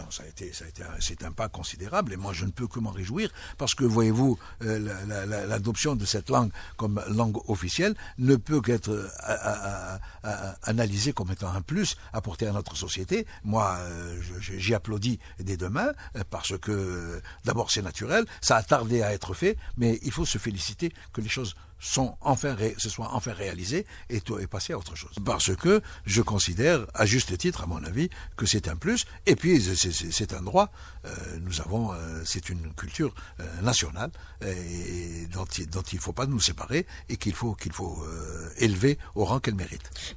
c'est un pas considérable et moi je ne peux que m'en réjouir parce que voyez-vous, l'adoption de cette langue comme langue officielle ne peut qu'être analysée comme étant un plus apporté à notre société. Moi, j'y applaudis dès demain parce que d'abord c'est naturel, ça a tardé à être fait, mais il faut se féliciter que les choses se soient enfin réalisées et passer à autre chose. Parce que je considère, à juste titre, à mon avis, que c'est un plus. Et puis, c'est un droit. C'est une culture nationale et dont il ne faut pas nous séparer et qu'il faut élever au rang qu'elle mérite.